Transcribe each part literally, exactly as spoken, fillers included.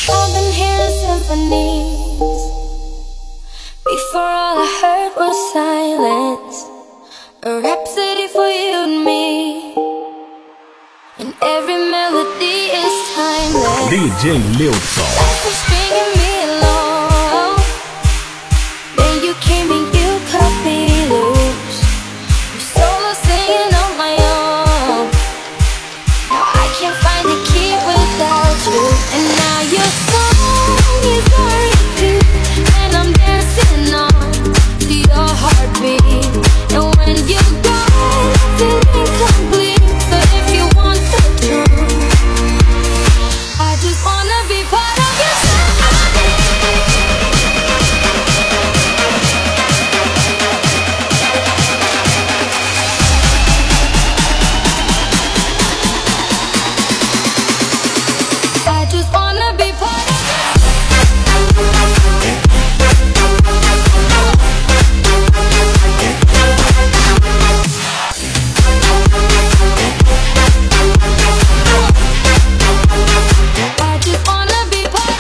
I've been hearing symphonies. Before all I heard was silence. A rhapsody for you and me. And every melody is timeless. D J Lilson. Life was bringing me along. Then you came and you cut me loose. I'm solo singing on my own. Now I can't find a key without you. And now your song is on repeat, and I'm dancing on to your heartbeat. And when you're gone, I feel incomplete. But if you want the truth, I just wanna be part of your symphony. I just wanna be part of I just wanna be part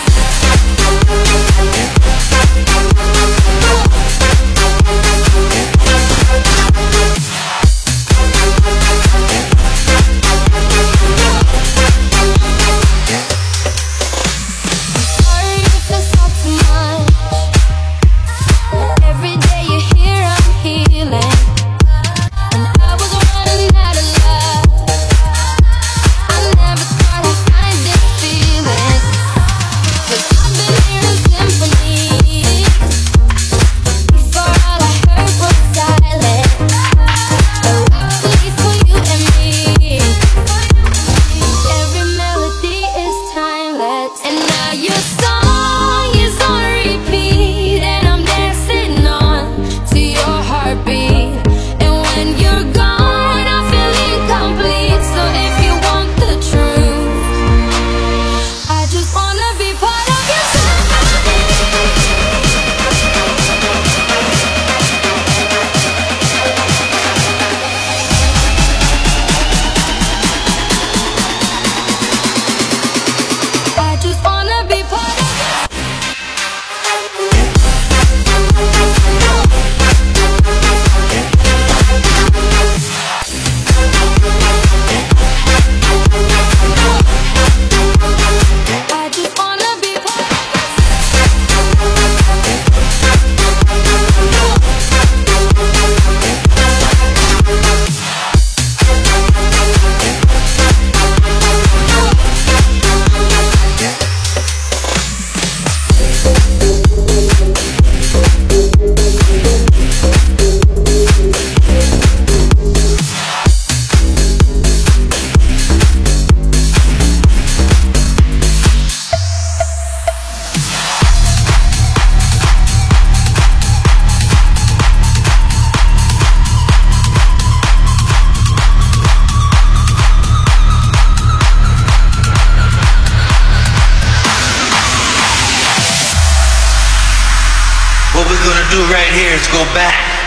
Sorry if it's all too much. Every day you're here, I'm healing. And I was running out of love. I never thought I'd find this feeling. 'Cause I've been hearing symphonies. Before all I heard was silence. A rhapsody for you and me. Every melody is timeless. And now your song is on repeat, and I'm dancing on to your heartbeat. And when you're gone, I feel incomplete. So if you want the truth, I just wanna be part of your symphony. I just wanna be part of I just wanna be part What we're gonna do right here is go back.